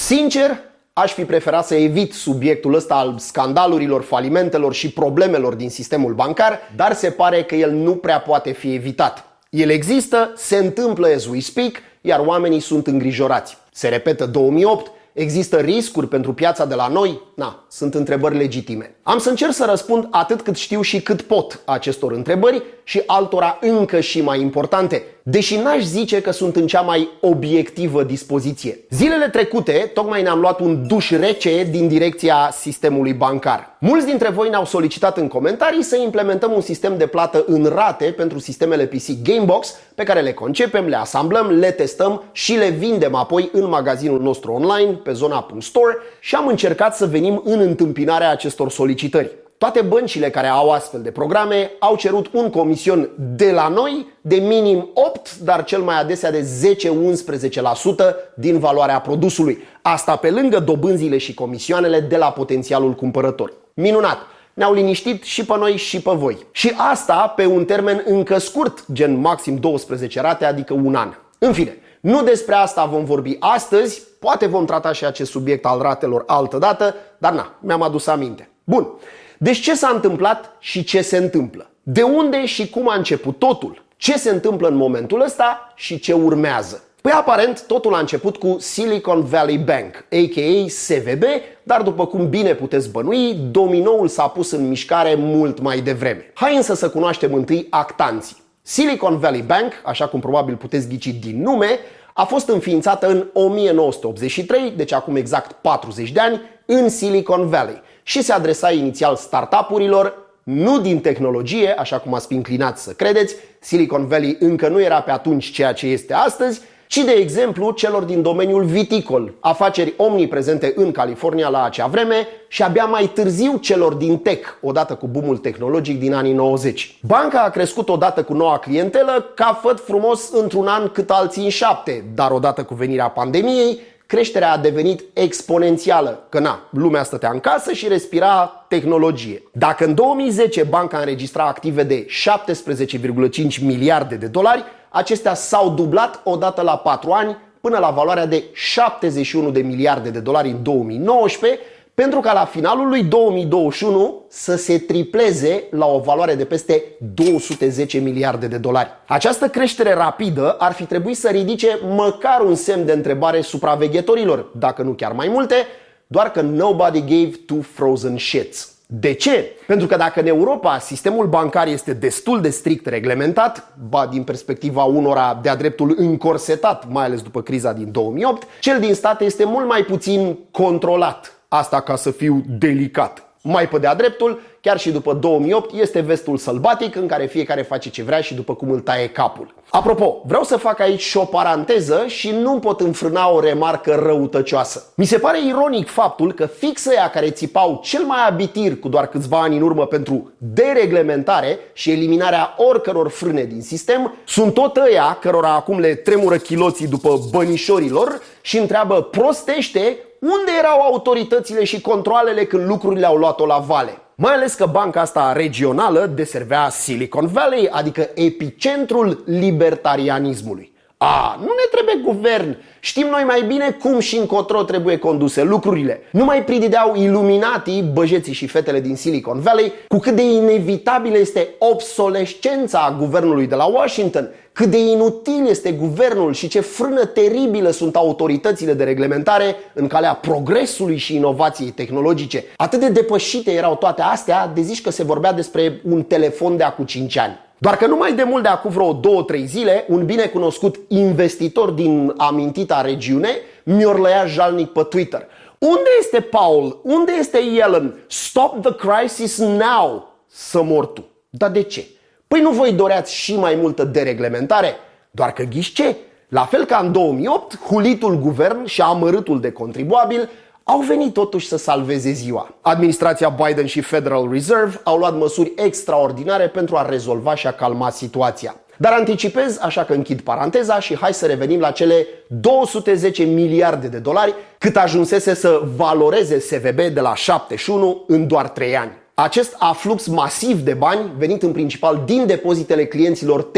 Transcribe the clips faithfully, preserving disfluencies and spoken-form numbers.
Sincer, aș fi preferat să evit subiectul ăsta al scandalurilor, falimentelor și problemelor din sistemul bancar, dar se pare că el nu prea poate fi evitat. El există, se întâmplă as we speak, iar oamenii sunt îngrijorați. Se repetă două mii opt, există riscuri pentru piața de la noi? Na, sunt întrebări legitime. Am să încerc să răspund atât cât știu și cât pot acestor întrebări și altora încă și mai importante, deși n-aș zice că sunt în cea mai obiectivă dispoziție. Zilele trecute, tocmai ne-am luat un duș rece din direcția sistemului bancar. Mulți dintre voi ne-au solicitat în comentarii să implementăm un sistem de plată în rate pentru sistemele P C Gamebox, pe care le concepem, le asamblăm, le testăm și le vindem apoi în magazinul nostru online, pe zona.store, și am încercat să venim în întâmpinarea acestor solicitări. Toate băncile care au astfel de programe au cerut un comision de la noi de minim opt, dar cel mai adesea de zece-unsprezece la sută din valoarea produsului. Asta pe lângă dobânzile și comisioanele de la potențialul cumpărător. Minunat! Ne-au liniștit și pe noi și pe voi. Și asta pe un termen încă scurt, gen maxim douăsprezece rate, adică un an. În fine, nu despre asta vom vorbi astăzi, poate vom trata și acest subiect al ratelor altădată, dar na, mi-am adus aminte. Bun. Deci ce s-a întâmplat și ce se întâmplă? De unde și cum a început totul? Ce se întâmplă în momentul ăsta și ce urmează? Păi aparent totul a început cu Silicon Valley Bank, a k a. S V B, dar după cum bine puteți bănui, dominoul s-a pus în mișcare mult mai devreme. Hai însă să cunoaștem întâi actanții. Silicon Valley Bank, așa cum probabil puteți ghici din nume, a fost înființată în o mie nouă sute optzeci și trei, deci acum exact patruzeci de ani, în Silicon Valley și se adresa inițial startup-urilor, nu din tehnologie, așa cum ați fi înclinați să credeți. Silicon Valley încă nu era pe atunci ceea ce este astăzi, ci de exemplu celor din domeniul viticol, afaceri omniprezente în California la acea vreme, și abia mai târziu celor din tech, odată cu boomul tehnologic din anii nouăzeci. Banca a crescut odată cu noua clientelă ca făt frumos într-un an cât alții în șapte, dar odată cu venirea pandemiei, creșterea a devenit exponențială, că na, lumea stătea în casă și respira tehnologie. Dacă în două mii zece banca înregistra active de șaptesprezece virgulă cinci miliarde de dolari, acestea s-au dublat odată la patru ani până la valoarea de șaptezeci și unu de miliarde de dolari în două mii nouăsprezece, pentru ca la finalul lui două mii douăzeci și unu să se tripleze la o valoare de peste două sute zece miliarde de dolari. Această creștere rapidă ar fi trebuit să ridice măcar un semn de întrebare supraveghetorilor, dacă nu chiar mai multe, doar că nobody gave two frozen shits. De ce? Pentru că dacă în Europa sistemul bancar este destul de strict reglementat, ba din perspectiva unora de-a dreptul încorsetat, mai ales după criza din două mii opt, cel din state este mult mai puțin controlat. Asta ca să fiu delicat. Mai pe de-a dreptul, chiar și după două mii opt, este vestul sălbatic în care fiecare face ce vrea și după cum îl taie capul. Apropo, vreau să fac aici și o paranteză și nu pot înfrâna o remarcă răutăcioasă. Mi se pare ironic faptul că fix ăia care țipau cel mai abitir cu doar câțiva ani în urmă pentru dereglementare și eliminarea oricăror frâne din sistem, sunt tot ăia cărora acum le tremură chiloții după bănișorilor și întreabă prostește unde erau autoritățile și controalele când lucrurile au luat-o la vale. Mai ales că banca asta regională deservea Silicon Valley, adică epicentrul libertarianismului. A, nu ne trebuie guvern, știm noi mai bine cum și încotro trebuie conduse lucrurile. Nu mai pridideau iluminatii, băjeții și fetele din Silicon Valley cu cât de inevitabilă este obsolescența guvernului de la Washington, cât de inutil este guvernul și ce frână teribilă sunt autoritățile de reglementare în calea progresului și inovației tehnologice. Atât de depășite erau toate astea, de zici că se vorbea despre un telefon de acum cinci ani. Doar că numai de mult de acum vreo două trei zile, un binecunoscut investitor din amintita regiune miorlăia jalnic pe Twitter. Unde este Paul? Unde este Yellen? Stop the crisis now! Să mor tu. Dar de ce? Păi nu voi doreați și mai multă dereglementare? Doar că ghiși ce? La fel ca în două mii opt, hulitul guvern și amărâtul de contribuabil au venit totuși să salveze ziua. Administrația Biden și Federal Reserve au luat măsuri extraordinare pentru a rezolva și a calma situația. Dar anticipez, așa că închid paranteza și hai să revenim la cele două sute zece miliarde de dolari cât ajunsese să valoreze S V B de la șaptezeci și unu în doar trei ani. Acest aflux masiv de bani, venit în principal din depozitele clienților tech,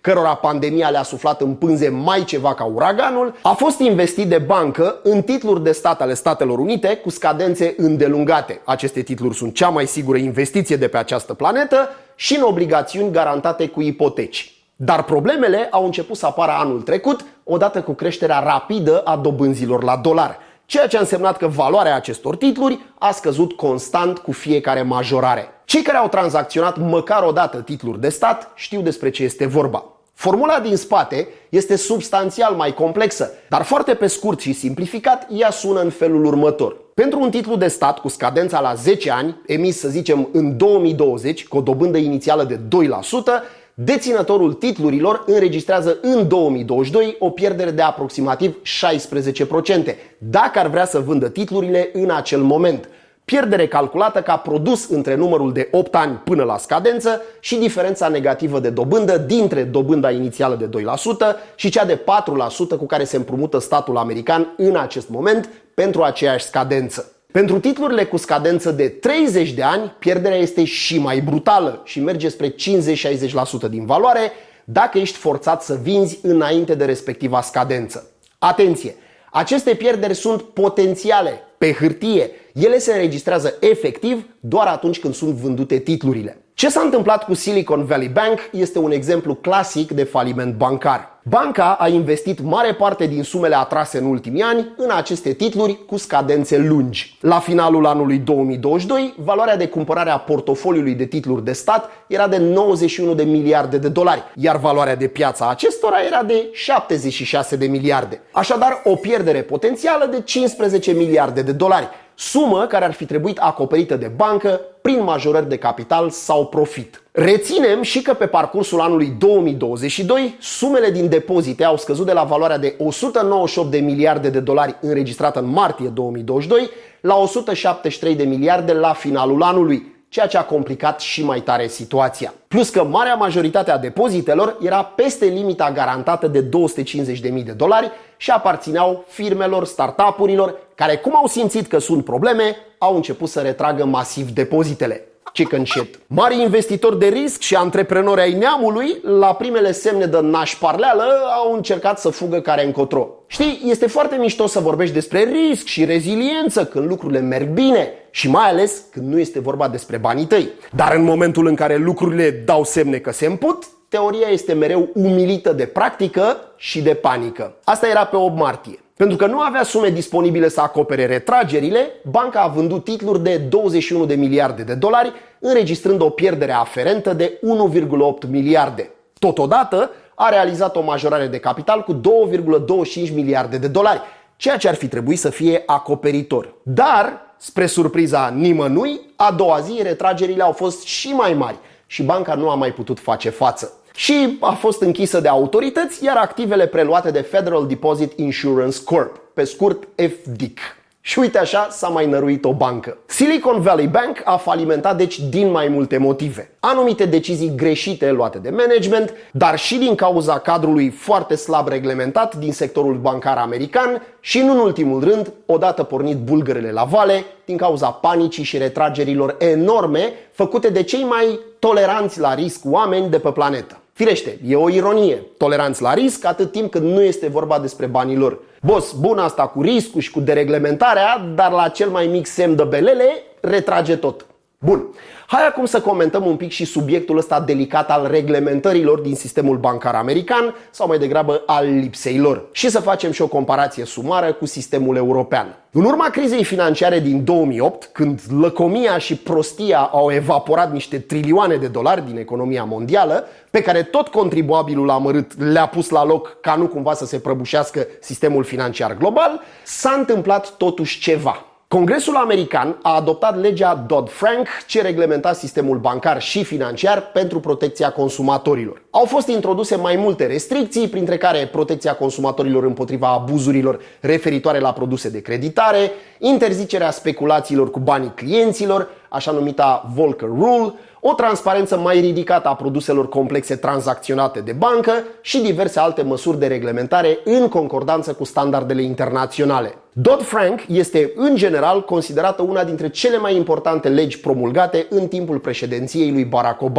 cărora pandemia le-a suflat în pânze mai ceva ca uraganul, a fost investit de bancă în titluri de stat ale Statelor Unite cu scadențe îndelungate. Aceste titluri sunt cea mai sigură investiție de pe această planetă și în obligațiuni garantate cu ipoteci. Dar problemele au început să apară anul trecut, odată cu creșterea rapidă a dobânzilor la dolar, ceea ce a însemnat că valoarea acestor titluri a scăzut constant cu fiecare majorare. Cei care au tranzacționat măcar o dată titluri de stat știu despre ce este vorba. Formula din spate este substanțial mai complexă, dar foarte pe scurt și simplificat, ea sună în felul următor. Pentru un titlu de stat cu scadența la zece ani, emis să zicem în două mii douăzeci, cu o dobândă inițială de doi la sută, deținătorul titlurilor înregistrează în două mii douăzeci și doi o pierdere de aproximativ șaisprezece la sută, dacă ar vrea să vândă titlurile în acel moment. Pierdere calculată ca produs între numărul de opt ani până la scadență și diferența negativă de dobândă dintre dobânda inițială de doi la sută și cea de patru la sută cu care se împrumută statul american în acest moment pentru aceeași scadență. Pentru titlurile cu scadență de treizeci de ani, pierderea este și mai brutală și merge spre cincizeci-șaizeci la sută din valoare dacă ești forțat să vinzi înainte de respectiva scadență. Atenție! Aceste pierderi sunt potențiale, pe hârtie. Ele se înregistrează efectiv doar atunci când sunt vândute titlurile. Ce s-a întâmplat cu Silicon Valley Bank este un exemplu clasic de faliment bancar. Banca a investit mare parte din sumele atrase în ultimii ani în aceste titluri cu scadențe lungi. La finalul anului două mii douăzeci și doi, valoarea de cumpărare a portofoliului de titluri de stat era de nouăzeci și unu de miliarde de dolari, iar valoarea de piață a acestora era de șaptezeci și șase de miliarde. Așadar, o pierdere potențială de cincisprezece miliarde de dolari, sumă care ar fi trebuit acoperită de bancă prin majorări de capital sau profit. Reținem și că pe parcursul anului două mii douăzeci și doi, sumele din depozite au scăzut de la valoarea de o sută nouăzeci și opt de miliarde de dolari înregistrată în martie două mii douăzeci și doi la o sută șaptezeci și trei de miliarde la finalul anului, ceea ce a complicat și mai tare situația. Plus că marea majoritate a depozitelor era peste limita garantată de două sute cincizeci de mii de dolari și aparțineau firmelor, startup-urilor, care, cum au simțit că sunt probleme, au început să retragă masiv depozitele. Chicken shit. Mari investitori de risc și antreprenori ai neamului, la primele semne de nașparleală, au încercat să fugă care încotro. Știi, este foarte mișto să vorbești despre risc și reziliență când lucrurile merg bine și mai ales când nu este vorba despre banii tăi. Dar în momentul în care lucrurile dau semne că se împut, teoria este mereu umilită de practică și de panică. Asta era pe opt martie. Pentru că nu avea sume disponibile să acopere retragerile, banca a vândut titluri de douăzeci și unu de miliarde de dolari, înregistrând o pierdere aferentă de unu virgulă opt miliarde. Totodată, a realizat o majorare de capital cu două virgulă douăzeci și cinci miliarde de dolari, ceea ce ar fi trebuit să fie acoperitor. Dar, spre surpriza nimănui, a doua zi retragerile au fost și mai mari și banca nu a mai putut face față. Și a fost închisă de autorități, iar activele preluate de Federal Deposit Insurance Corp, pe scurt F D I C. Și uite așa s-a mai năruit o bancă. Silicon Valley Bank a falimentat deci din mai multe motive. Anumite decizii greșite luate de management, dar și din cauza cadrului foarte slab reglementat din sectorul bancar american și, în ultimul rând, odată pornit bulgărele la vale, din cauza panicii și retragerilor enorme făcute de cei mai toleranți la risc oameni de pe planetă. Firește, e o ironie, toleranți la risc atât timp cât nu este vorba despre banii lor. Boss, bun asta cu riscul și cu dereglementarea, dar la cel mai mic semn de belele, retrage tot. Bun, hai acum să comentăm un pic și subiectul ăsta delicat al reglementărilor din sistemul bancar american sau mai degrabă al lipsei lor și să facem și o comparație sumară cu sistemul european. În urma crizei financiare din două mii opt, când lăcomia și prostia au evaporat niște trilioane de dolari din economia mondială, pe care tot contribuabilul amărât le-a pus la loc ca nu cumva să se prăbușească sistemul financiar global, s-a întâmplat totuși ceva. Congresul american a adoptat legea Dodd-Frank, ce reglementa sistemul bancar și financiar pentru protecția consumatorilor. Au fost introduse mai multe restricții, printre care protecția consumatorilor împotriva abuzurilor referitoare la produse de creditare, interzicerea speculațiilor cu banii clienților, așa numita Volcker Rule, o transparență mai ridicată a produselor complexe tranzacționate de bancă și diverse alte măsuri de reglementare în concordanță cu standardele internaționale. Dodd-Frank este, în general, considerată una dintre cele mai importante legi promulgate în timpul președinției lui Barack Obama.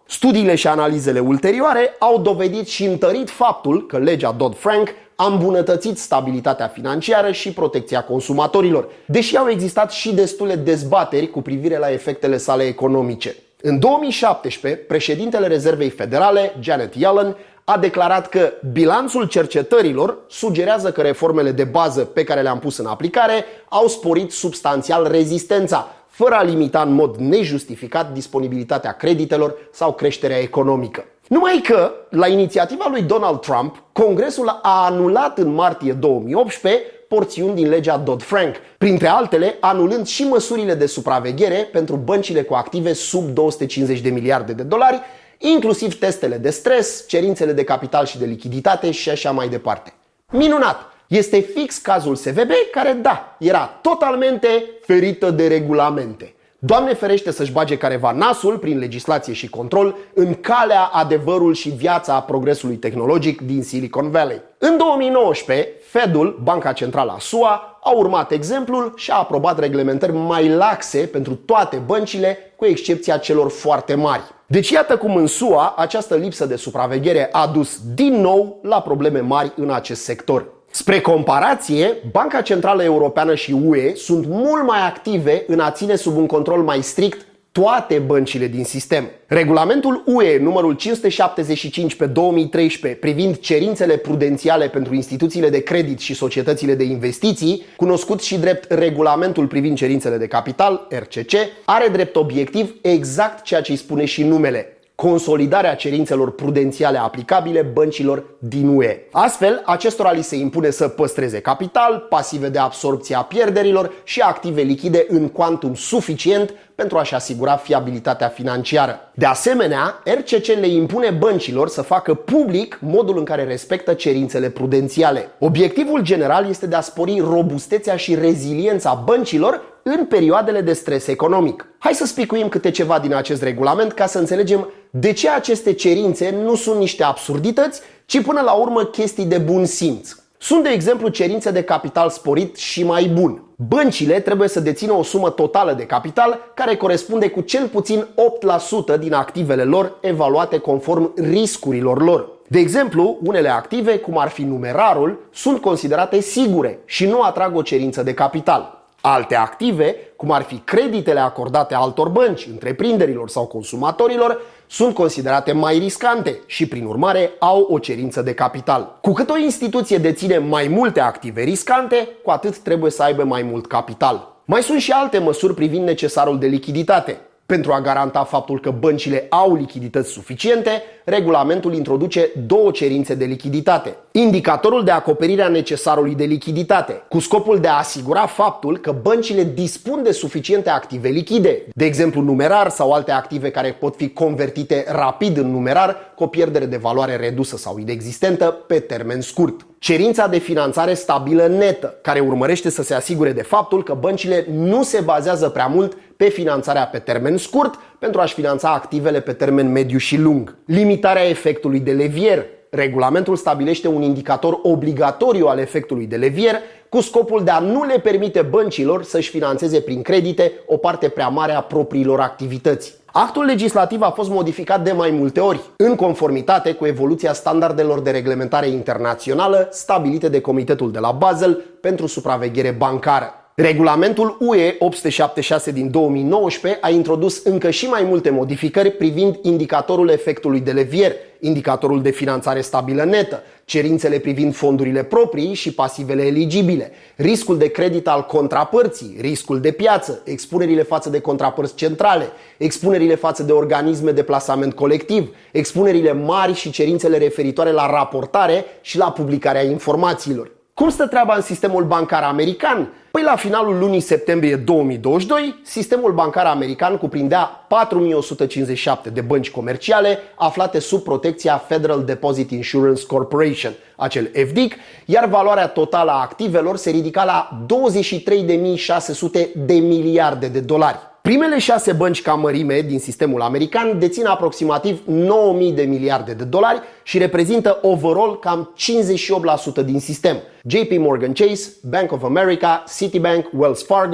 Studiile și analizele ulterioare au dovedit și întărit faptul că legea Dodd-Frank a îmbunătățit stabilitatea financiară și protecția consumatorilor, deși au existat și destule dezbateri cu privire la efectele sale economice. În două mii șaptesprezece, președintele Rezervei Federale, Janet Yellen, a declarat că bilanțul cercetărilor sugerează că reformele de bază pe care le-am pus în aplicare au sporit substanțial rezistența, fără a limita în mod nejustificat disponibilitatea creditelor sau creșterea economică. Numai că, la inițiativa lui Donald Trump, Congresul a anulat în martie două mii optsprezece porțiuni din legea Dodd-Frank, printre altele anulând și măsurile de supraveghere pentru băncile cu active sub două sute cincizeci de miliarde de dolari, inclusiv testele de stres, cerințele de capital și de lichiditate și așa mai departe. Minunat! Este fix cazul S V B care, da, era totalmente ferită de regulamente. Doamne ferește să-și bage careva nasul prin legislație și control în calea, adevărul și viața progresului tehnologic din Silicon Valley. În două mii nouăsprezece, Fedul, Banca Centrală a S U A, a urmat exemplul și a aprobat reglementări mai laxe pentru toate băncile, cu excepția celor foarte mari. Deci iată cum în S U A această lipsă de supraveghere a dus din nou la probleme mari în acest sector. Spre comparație, Banca Centrală Europeană și U E sunt mult mai active în a ține sub un control mai strict toate băncile din sistem. Regulamentul U E numărul cinci sute șaptezeci și cinci pe două mii treisprezece privind cerințele prudențiale pentru instituțiile de credit și societățile de investiții, cunoscut și drept Regulamentul privind cerințele de capital, R C C, are drept obiectiv exact ceea ce îi spune și numele: consolidarea cerințelor prudențiale aplicabile băncilor din U E. Astfel, acestora li se impune să păstreze capital, pasive de absorbție a pierderilor și active lichide în cuantum suficient pentru a-și asigura fiabilitatea financiară. De asemenea, R C C le impune băncilor să facă public modul în care respectă cerințele prudențiale. Obiectivul general este de a spori robustețea și reziliența băncilor în perioadele de stres economic. Hai să spicuim câte ceva din acest regulament ca să înțelegem de ce aceste cerințe nu sunt niște absurdități, ci până la urmă chestii de bun simț. Sunt, de exemplu, cerințe de capital sporit și mai bun. Băncile trebuie să dețină o sumă totală de capital care corespunde cu cel puțin opt la sută din activele lor evaluate conform riscurilor lor. De exemplu, unele active, cum ar fi numerarul, sunt considerate sigure și nu atrag o cerință de capital. Alte active, cum ar fi creditele acordate altor bănci, întreprinderilor sau consumatorilor, sunt considerate mai riscante și, prin urmare, au o cerință de capital. Cu cât o instituție deține mai multe active riscante, cu atât trebuie să aibă mai mult capital. Mai sunt și alte măsuri privind necesarul de lichiditate. Pentru a garanta faptul că băncile au lichidități suficiente, regulamentul introduce două cerințe de lichiditate. Indicatorul de acoperire a necesarului de lichiditate, cu scopul de a asigura faptul că băncile dispun de suficiente active lichide, de exemplu numerar sau alte active care pot fi convertite rapid în numerar cu o pierdere de valoare redusă sau inexistentă pe termen scurt. Cerința de finanțare stabilă netă, care urmărește să se asigure de faptul că băncile nu se bazează prea mult pe finanțarea pe termen scurt pentru a-și finanța activele pe termen mediu și lung. Limitarea efectului de levier. Regulamentul stabilește un indicator obligatoriu al efectului de levier cu scopul de a nu le permite băncilor să-și finanțeze prin credite o parte prea mare a propriilor activități. Actul legislativ a fost modificat de mai multe ori, în conformitate cu evoluția standardelor de reglementare internațională stabilite de Comitetul de la Basel pentru supraveghere bancară. Regulamentul U E opt sute șaptezeci și șase din două mii nouăsprezece a introdus încă și mai multe modificări privind indicatorul efectului de levier, indicatorul de finanțare stabilă netă, cerințele privind fondurile proprii și pasivele eligibile, riscul de credit al contrapărții, riscul de piață, expunerile față de contrapărți centrale, expunerile față de organisme de plasament colectiv, expunerile mari și cerințele referitoare la raportare și la publicarea informațiilor. Cum stă treaba în sistemul bancar american? Păi la finalul lunii septembrie două mii douăzeci și doi, sistemul bancar american cuprindea patru mii o sută cincizeci și șapte de bănci comerciale aflate sub protecția Federal Deposit Insurance Corporation, acel F D I C, iar valoarea totală a activelor se ridica la douăzeci și trei de mii șase sute de miliarde de dolari. Primele șase bănci ca mărime din sistemul american dețin aproximativ nouă mii de miliarde de dolari și reprezintă overall cam cincizeci și opt la sută din sistem. J P Morgan Chase, Bank of America, Citibank, Wells Fargo,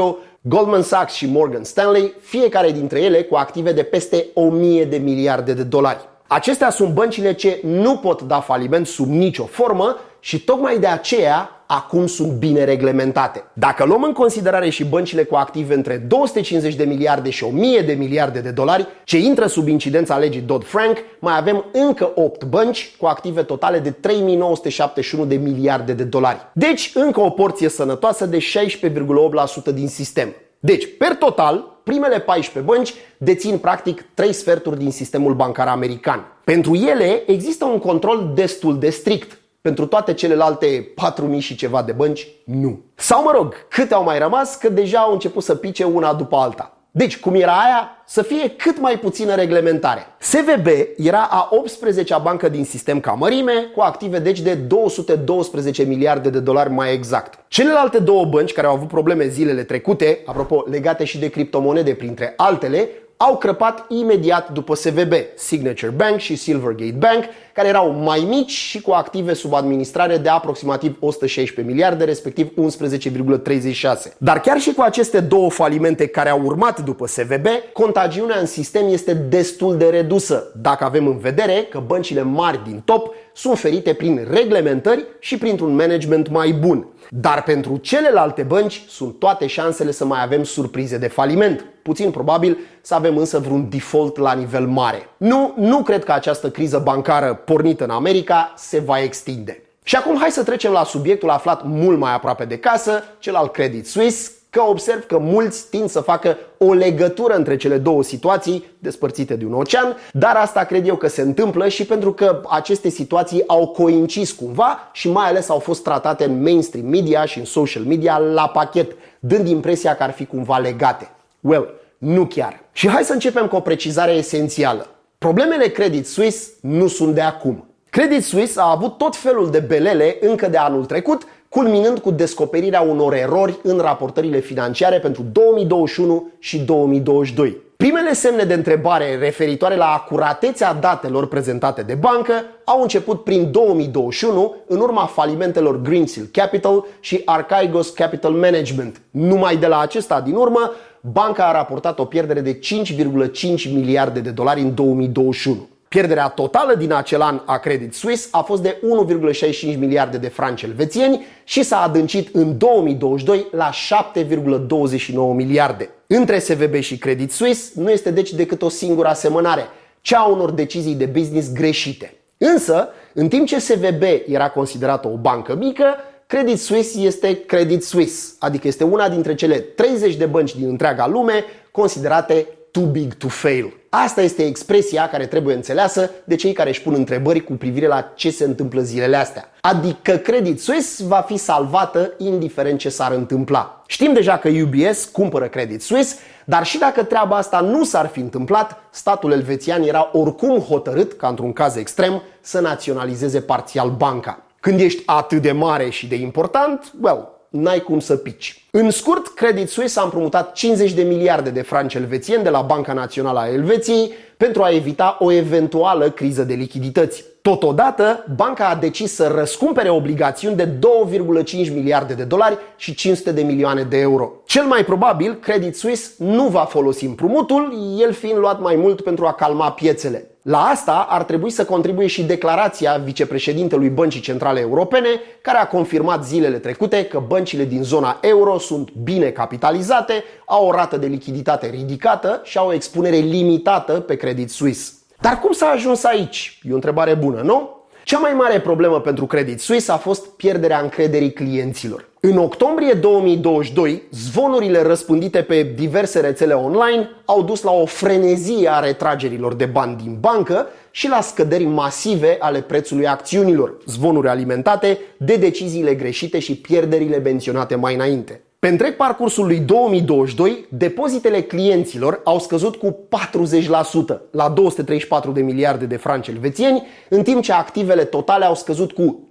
Goldman Sachs și Morgan Stanley, fiecare dintre ele cu active de peste o mie de miliarde de dolari. Acestea sunt băncile ce nu pot da faliment sub nicio formă și tocmai de aceea acum sunt bine reglementate. Dacă luăm în considerare și băncile cu active între două sute cincizeci de miliarde și o mie de miliarde de dolari, ce intră sub incidența legii Dodd-Frank, mai avem încă opt bănci cu active totale de trei mii nouă sute șaptezeci și unu de miliarde de dolari. Deci încă o porție sănătoasă de șaisprezece virgulă opt la sută din sistem. Deci, per total, primele paisprezece bănci dețin practic trei sferturi din sistemul bancar american. Pentru ele există un control destul de strict. Pentru toate celelalte patru mii și ceva de bănci, nu. Sau mă rog, câte au mai rămas, că deja au început să pice una după alta. Deci, cum era aia? Să fie cât mai puțină reglementare. S V B era a optsprezecea bancă din sistem ca mărime, cu active deci de două sute doisprezece miliarde de dolari mai exact. Celelalte două bănci care au avut probleme zilele trecute, apropo legate și de criptomonede printre altele, au crăpat imediat după S V B, Signature Bank și Silvergate Bank, care erau mai mici și cu active sub administrare de aproximativ o sută șaisprezece miliarde, respectiv unsprezece virgulă treizeci și șase. Dar chiar și cu aceste două falimente care au urmat după S V B, contagiunea în sistem este destul de redusă, dacă avem în vedere că băncile mari din top sunt ferite prin reglementări și printr-un management mai bun. Dar pentru celelalte bănci sunt toate șansele să mai avem surprize de faliment. Puțin probabil să avem însă vreun default la nivel mare. Nu, nu cred că această criză bancară pornită în America se va extinde. Și acum hai să trecem la subiectul aflat mult mai aproape de casă, cel al Credit Suisse, că observ că mulți tind să facă o legătură între cele două situații despărțite de un ocean, dar asta cred eu că se întâmplă și pentru că aceste situații au coincis cumva și mai ales au fost tratate în mainstream media și în social media la pachet, dând impresia că ar fi cumva legate. Well, nu chiar. Și hai să începem cu o precizare esențială. Problemele Credit Suisse nu sunt de acum. Credit Suisse a avut tot felul de belele încă de anul trecut, culminând cu descoperirea unor erori în raportările financiare pentru două mii douăzeci și unu și două mii douăzeci și doi. Primele semne de întrebare referitoare la acuratețea datelor prezentate de bancă au început prin două mii douăzeci și unu, în urma falimentelor Greensill Capital și Archegos Capital Management. Numai de la acesta din urmă, banca a raportat o pierdere de cinci virgulă cinci miliarde de dolari în două mii douăzeci și unu. Pierderea totală din acel an a Credit Suisse a fost de unu virgulă șaizeci și cinci miliarde de franci elvețieni și s-a adâncit în două mii douăzeci și doi la șapte virgulă douăzeci și nouă miliarde. Între S V B și Credit Suisse nu este deci decât o singură asemănare, cea a unor decizii de business greșite. Însă, în timp ce S V B era considerată o bancă mică, Credit Suisse este Credit Suisse, adică este una dintre cele treizeci de bănci din întreaga lume considerate too big to fail. Asta este expresia care trebuie înțeleasă de cei care își pun întrebări cu privire la ce se întâmplă zilele astea. Adică Credit Suisse va fi salvată indiferent ce s-ar întâmpla. Știm deja că U B S cumpără Credit Suisse, dar și dacă treaba asta nu s-ar fi întâmplat, statul elvețian era oricum hotărât, ca într-un caz extrem, să naționalizeze parțial banca. Când ești atât de mare și de important, well, n-ai cum să pici. În scurt, Credit Suisse a împrumutat cincizeci de miliarde de franci elvețieni de la Banca Națională a Elveției pentru a evita o eventuală criză de lichidități. Totodată, banca a decis să răscumpere obligațiuni de două virgulă cinci miliarde de dolari și cinci sute de milioane de euro. Cel mai probabil, Credit Suisse nu va folosi împrumutul, el fiind luat mai mult pentru a calma piețele. La asta ar trebui să contribuie și declarația vicepreședintelui Băncii Centrale Europene, care a confirmat zilele trecute că băncile din zona euro sunt bine capitalizate, au o rată de lichiditate ridicată și au o expunere limitată pe Credit Suisse. Dar cum s-a ajuns aici? E o întrebare bună, nu? Cea mai mare problemă pentru Credit Suisse a fost pierderea încrederii clienților. În octombrie două mii douăzeci și doi, zvonurile răspândite pe diverse rețele online au dus la o frenezie a retragerilor de bani din bancă și la scăderi masive ale prețului acțiunilor, zvonuri alimentate de deciziile greșite și pierderile menționate mai înainte. Pe întreg parcursul lui două mii douăzeci și doi, depozitele clienților au scăzut cu patruzeci la sută la două sute treizeci și patru de miliarde de franci elvețieni, în timp ce activele totale au scăzut cu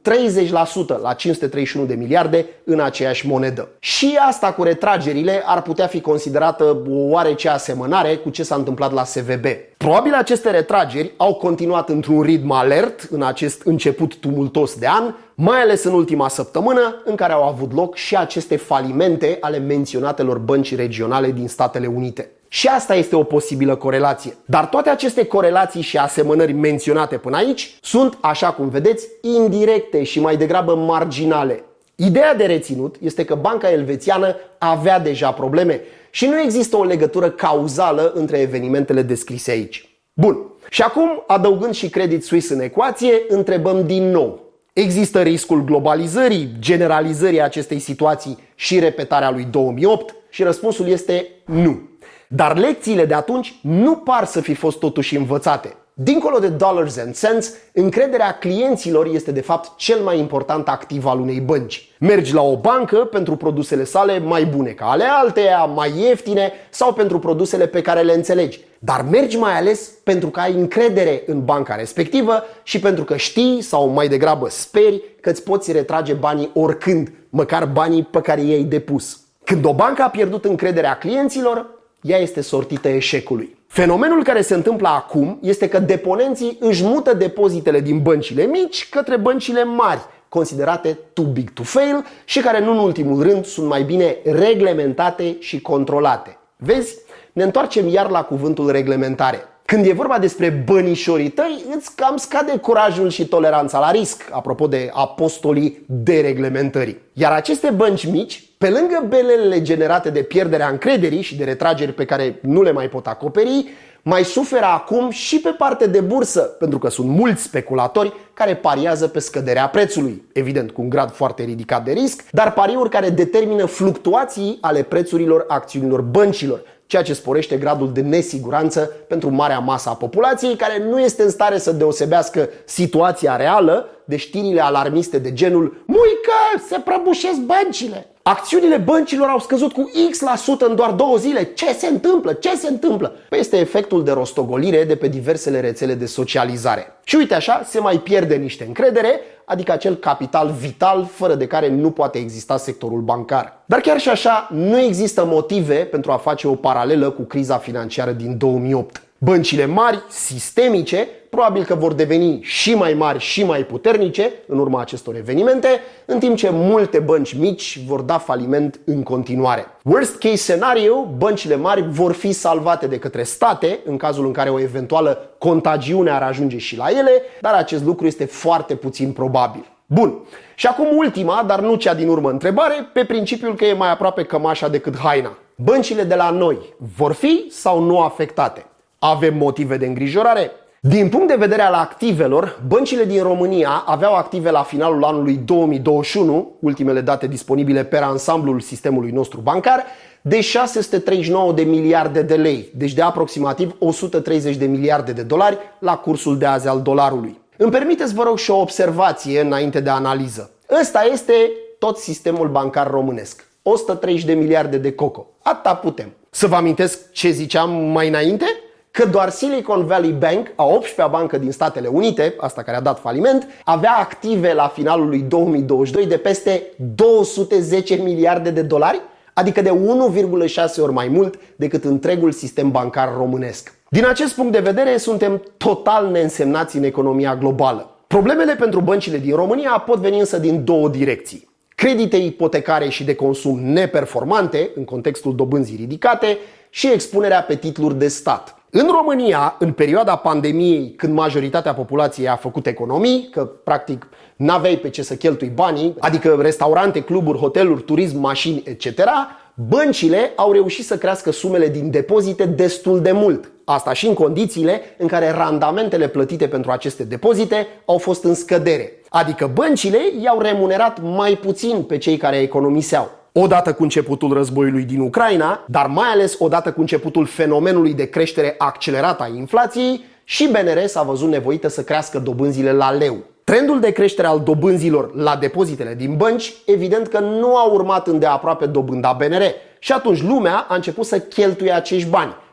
treizeci la sută la cinci sute treizeci și unu de miliarde în aceeași monedă. Și asta cu retragerile ar putea fi considerată o oarece asemănare cu ce s-a întâmplat la S V B. Probabil aceste retrageri au continuat într-un ritm alert în acest început tumultos de an, mai ales în ultima săptămână în care au avut loc și aceste falimente ale menționatelor bănci regionale din Statele Unite. Și asta este o posibilă corelație. Dar toate aceste corelații și asemănări menționate până aici sunt, așa cum vedeți, indirecte și mai degrabă marginale. Ideea de reținut este că banca elvețiană avea deja probleme și nu există o legătură cauzală între evenimentele descrise aici. Bun. Și acum, adăugând și Credit Suisse în ecuație, întrebăm din nou. Există riscul globalizării, generalizării acestei situații și repetarea lui două mii opt? Și răspunsul este nu. Dar lecțiile de atunci nu par să fi fost totuși învățate. Dincolo de dollars and cents, încrederea clienților este de fapt cel mai important activ al unei bănci. Mergi la o bancă pentru produsele sale mai bune ca ale alteia, mai ieftine sau pentru produsele pe care le înțelegi. Dar mergi mai ales pentru că ai încredere în banca respectivă și pentru că știi sau mai degrabă speri că îți poți retrage banii oricând, măcar banii pe care i-ai depus. Când o bancă a pierdut încrederea clienților, ea este sortită eșecului. Fenomenul care se întâmplă acum este că deponenții își mută depozitele din băncile mici către băncile mari, considerate too big to fail și care nu în ultimul rând sunt mai bine reglementate și controlate. Vezi? Ne întoarcem iar la cuvântul reglementare. Când e vorba despre bănișorii tăi, îți cam scade curajul și toleranța la risc, apropo de apostolii dereglementării. Iar aceste bănci mici, pe lângă belelele generate de pierderea încrederii și de retrageri pe care nu le mai pot acoperi, mai suferă acum și pe parte de bursă, pentru că sunt mulți speculatori care pariază pe scăderea prețului, evident cu un grad foarte ridicat de risc, dar pariuri care determină fluctuații ale prețurilor acțiunilor băncilor, ceea ce sporește gradul de nesiguranță pentru marea masă a populației, care nu este în stare să deosebească situația reală de știrile alarmiste de genul "Muică, se prăbușesc băncile!" Acțiunile băncilor au scăzut cu X la sută în doar două zile. Ce se întâmplă? Ce se întâmplă? Păi este efectul de rostogolire de pe diversele rețele de socializare. Și uite așa, se mai pierde niște încredere, adică acel capital vital fără de care nu poate exista sectorul bancar. Dar chiar și așa, nu există motive pentru a face o paralelă cu criza financiară din două mii opt. Băncile mari, sistemice, probabil că vor deveni și mai mari și mai puternice în urma acestor evenimente, în timp ce multe bănci mici vor da faliment în continuare. Worst case scenario, băncile mari vor fi salvate de către state în cazul în care o eventuală contagiune ar ajunge și la ele, dar acest lucru este foarte puțin probabil. Bun. Și acum ultima, dar nu cea din urmă întrebare, pe principiul că e mai aproape cămașa decât haina. Băncile de la noi vor fi sau nu afectate? Avem motive de îngrijorare? Din punct de vedere al activelor, băncile din România aveau active la finalul anului două mii douăzeci și unu, ultimele date disponibile pe ansamblul sistemului nostru bancar, de șase sute treizeci și nouă de miliarde de lei, deci de aproximativ o sută treizeci de miliarde de dolari la cursul de azi al dolarului. Îmi permiteți, vă rog, și o observație înainte de analiză. Ăsta este tot sistemul bancar românesc. o sută treizeci de miliarde de coco. Atâta putem. Să vă amintesc ce ziceam mai înainte? Că doar Silicon Valley Bank, a optsprezecea bancă din Statele Unite, asta care a dat faliment, avea active la finalul lui două mii douăzeci și doi de peste două sute zece miliarde de dolari, adică de unu virgulă șase ori mai mult decât întregul sistem bancar românesc. Din acest punct de vedere, suntem total neînsemnați în economia globală. Problemele pentru băncile din România pot veni însă din două direcții. Credite ipotecare și de consum neperformante, în contextul dobânzii ridicate, și expunerea pe titluri de stat. În România, în perioada pandemiei, când majoritatea populației a făcut economii, că practic n-aveai pe ce să cheltui banii, adică restaurante, cluburi, hoteluri, turism, mașini, et cetera, băncile au reușit să crească sumele din depozite destul de mult. Asta și în condițiile în care randamentele plătite pentru aceste depozite au fost în scădere. Adică băncile i-au remunerat mai puțin pe cei care economiseau. Odată cu începutul războiului din Ucraina, dar mai ales odată cu începutul fenomenului de creștere accelerată a inflației, și B N R s-a văzut nevoită să crească dobânzile la leu. Trendul de creștere al dobânzilor la depozitele din bănci, evident că nu a urmat îndeaproape dobânda B N R și atunci lumea a început să cheltuie acești bani,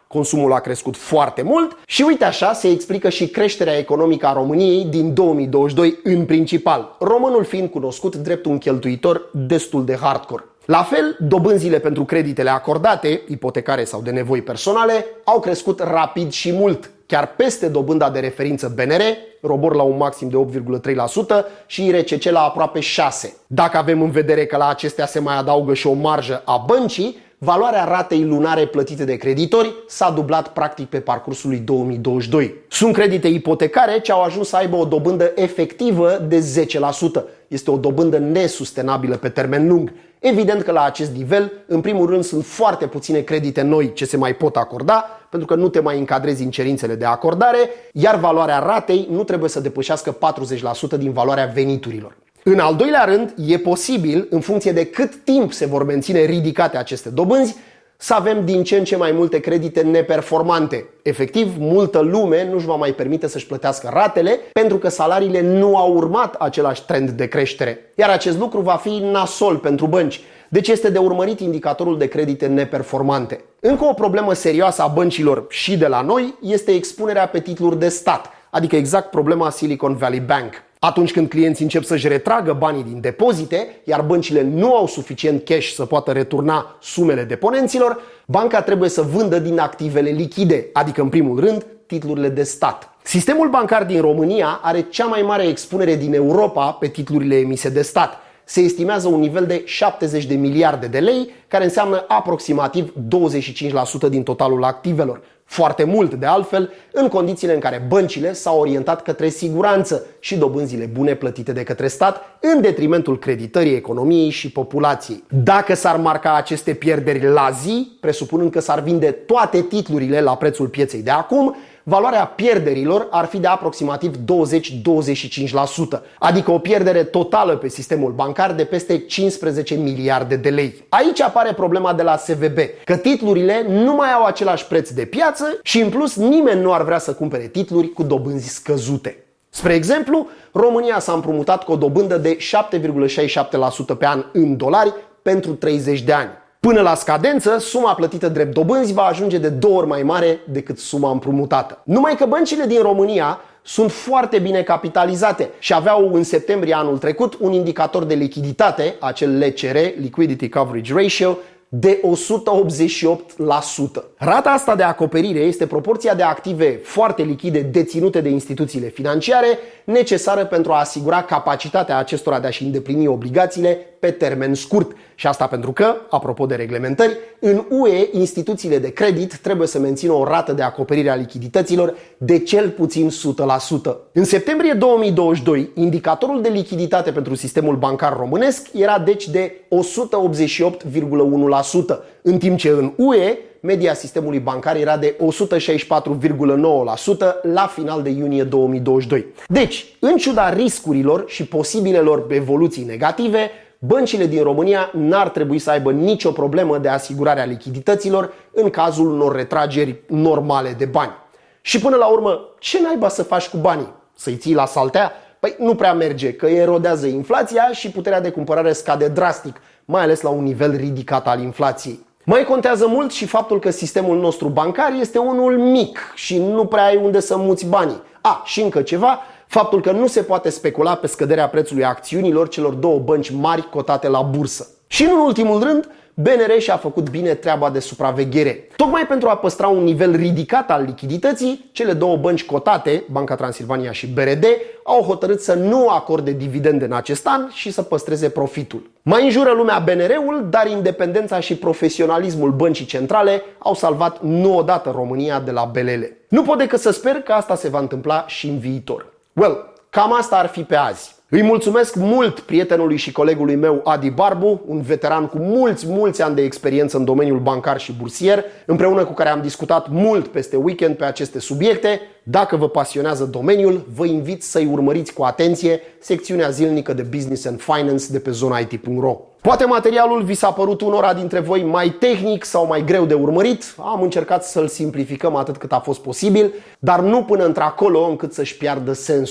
consumul a crescut foarte mult și uite așa se explică și creșterea economică a României din două mii douăzeci și doi în principal, românul fiind cunoscut drept un cheltuitor destul de hardcore. La fel, dobânzile pentru creditele acordate, ipotecare sau de nevoi personale, au crescut rapid și mult, chiar peste dobânda de referință B N R, ROBOR la un maxim de opt virgulă trei la sută și I R C C la aproape șase la sută. Dacă avem în vedere că la acestea se mai adaugă și o marjă a băncii, valoarea ratei lunare plătite de creditori s-a dublat practic pe parcursul lui două mii douăzeci și doi. Sunt credite ipotecare ce au ajuns să aibă o dobândă efectivă de zece la sută. Este o dobândă nesustenabilă pe termen lung. Evident că la acest nivel, în primul rând, sunt foarte puține credite noi ce se mai pot acorda, pentru că nu te mai încadrezi în cerințele de acordare, iar valoarea ratei nu trebuie să depășească patruzeci la sută din valoarea veniturilor. În al doilea rând, e posibil, în funcție de cât timp se vor menține ridicate aceste dobânzi, să avem din ce în ce mai multe credite neperformante. Efectiv, multă lume nu-și va mai permite să-și plătească ratele pentru că salariile nu au urmat același trend de creștere. Iar acest lucru va fi nasol pentru bănci. Deci este de urmărit indicatorul de credite neperformante. Încă o problemă serioasă a băncilor și de la noi este expunerea pe titluri de stat, adică exact problema Silicon Valley Bank. Atunci când clienții încep să-și retragă banii din depozite, iar băncile nu au suficient cash să poată returna sumele deponenților, banca trebuie să vândă din activele lichide, adică în primul rând titlurile de stat. Sistemul bancar din România are cea mai mare expunere din Europa pe titlurile emise de stat. Se estimează un nivel de șaptezeci de miliarde de lei, care înseamnă aproximativ douăzeci și cinci la sută din totalul activelor. Foarte mult, de altfel, în condițiile în care băncile s-au orientat către siguranță și dobânzile bune plătite de către stat, în detrimentul creditării economiei și populației. Dacă s-ar marca aceste pierderi la zi, presupunând că s-ar vinde toate titlurile la prețul pieței de acum, valoarea pierderilor ar fi de aproximativ douăzeci - douăzeci și cinci la sută, adică o pierdere totală pe sistemul bancar de peste cincisprezece miliarde de lei. Aici apare problema de la S V B, că titlurile nu mai au același preț de piață și în plus nimeni nu ar vrea să cumpere titluri cu dobânzi scăzute. Spre exemplu, România s-a împrumutat cu o dobândă de șapte virgulă șaizeci și șapte la sută pe an în dolari pentru treizeci de ani. Până la scadență, suma plătită drept dobânzi va ajunge de două ori mai mare decât suma împrumutată. Numai că băncile din România sunt foarte bine capitalizate și aveau în septembrie anul trecut un indicator de lichiditate, acel L C R, Liquidity Coverage Ratio, de o sută optzeci și opt la sută. Rata asta de acoperire este proporția de active foarte lichide deținute de instituțiile financiare necesară pentru a asigura capacitatea acestora de a-și îndeplini obligațiile pe termen scurt. Și asta pentru că, apropo de reglementări, în U E instituțiile de credit trebuie să mențină o rată de acoperire a lichidităților de cel puțin o sută la sută. În septembrie două mii douăzeci și doi, indicatorul de lichiditate pentru sistemul bancar românesc era deci de o sută optzeci și opt virgulă unu la sută, în timp ce în U E media sistemului bancar era de o sută șaizeci și patru virgulă nouă la sută la final de iunie două mii douăzeci și doi. Deci, în ciuda riscurilor și posibilelor evoluții negative, băncile din România n-ar trebui să aibă nicio problemă de asigurare a lichidităților în cazul unor retrageri normale de bani. Și până la urmă, ce naiba să faci cu banii? Să-i ții la saltea? Păi nu prea merge, că erodează inflația și puterea de cumpărare scade drastic, mai ales la un nivel ridicat al inflației. Mai contează mult și faptul că sistemul nostru bancar este unul mic și nu prea ai unde să muți banii. A, și încă ceva, faptul că nu se poate specula pe scăderea prețului acțiunilor celor două bănci mari cotate la bursă. Și în ultimul rând, B N R și-a făcut bine treaba de supraveghere. Tocmai pentru a păstra un nivel ridicat al lichidității, cele două bănci cotate, Banca Transilvania și B R D, au hotărât să nu acorde dividende în acest an și să păstreze profitul. Mai înjură lumea B N R-ul, dar independența și profesionalismul băncii centrale au salvat nu odată România de la belele. Nu pot decât să sper că asta se va întâmpla și în viitor. Well, cam asta ar fi pe azi. Îi mulțumesc mult prietenului și colegului meu Adi Barbu, un veteran cu mulți, mulți ani de experiență în domeniul bancar și bursier, împreună cu care am discutat mult peste weekend pe aceste subiecte. Dacă vă pasionează domeniul, vă invit să-i urmăriți cu atenție secțiunea zilnică de Business and Finance de pe zona I T punct ro. Poate materialul vi s-a părut unora dintre voi mai tehnic sau mai greu de urmărit. Am încercat să-l simplificăm atât cât a fost posibil, dar nu până într-acolo încât să-și piardă sensul.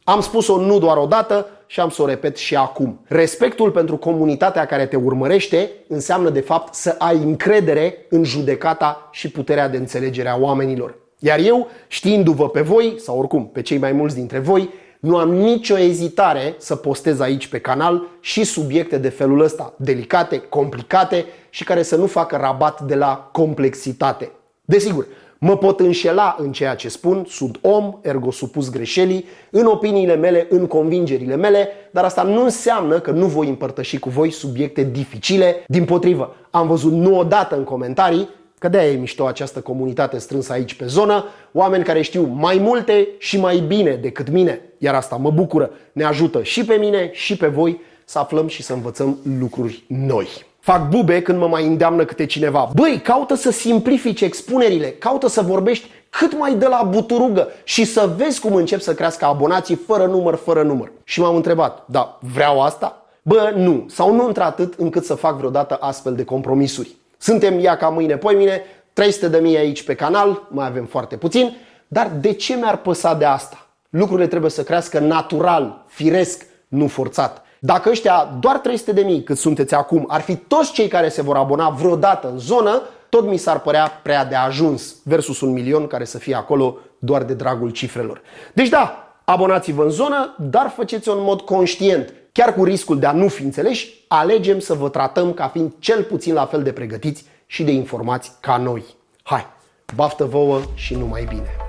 Am spus-o nu doar o dată și am să o repet și acum. Respectul pentru comunitatea care te urmărește înseamnă de fapt să ai încredere în judecata și puterea de înțelegere a oamenilor. Iar eu, știindu-vă pe voi, sau oricum pe cei mai mulți dintre voi, nu am nicio ezitare să postez aici pe canal și subiecte de felul ăsta, delicate, complicate și care să nu facă rabat de la complexitate. Desigur, mă pot înșela în ceea ce spun, sunt om, ergo supus greșelii, în opiniile mele, în convingerile mele, dar asta nu înseamnă că nu voi împărtăși cu voi subiecte dificile. Dimpotrivă, am văzut nu odată în comentarii, că de-aia e mișto această comunitate strânsă aici pe zonă, oameni care știu mai multe și mai bine decât mine, iar asta mă bucură, ne ajută și pe mine și pe voi să aflăm și să învățăm lucruri noi. Fac bube când mă mai îndeamnă câte cineva. Băi, caută să simplifici expunerile, caută să vorbești cât mai de la buturugă și să vezi cum încep să crească abonații fără număr, fără număr. Și m-am întrebat, da, vreau asta? Bă, nu, sau nu într-atât încât să fac vreodată astfel de compromisuri. Suntem ia ca mâine, poimine, trei sute de mii aici pe canal, mai avem foarte puțin, dar de ce mi-ar păsa de asta? Lucrurile trebuie să crească natural, firesc, nu forțat. Dacă ăștia doar trei sute de mii cât sunteți acum ar fi toți cei care se vor abona vreodată în zonă, tot mi s-ar părea prea de ajuns versus un milion care să fie acolo doar de dragul cifrelor. Deci da, abonați-vă în zonă, dar faceți-o în mod conștient. Chiar cu riscul de a nu fi înțeleși, alegem să vă tratăm ca fiind cel puțin la fel de pregătiți și de informați ca noi. Hai, baftă vouă și numai bine!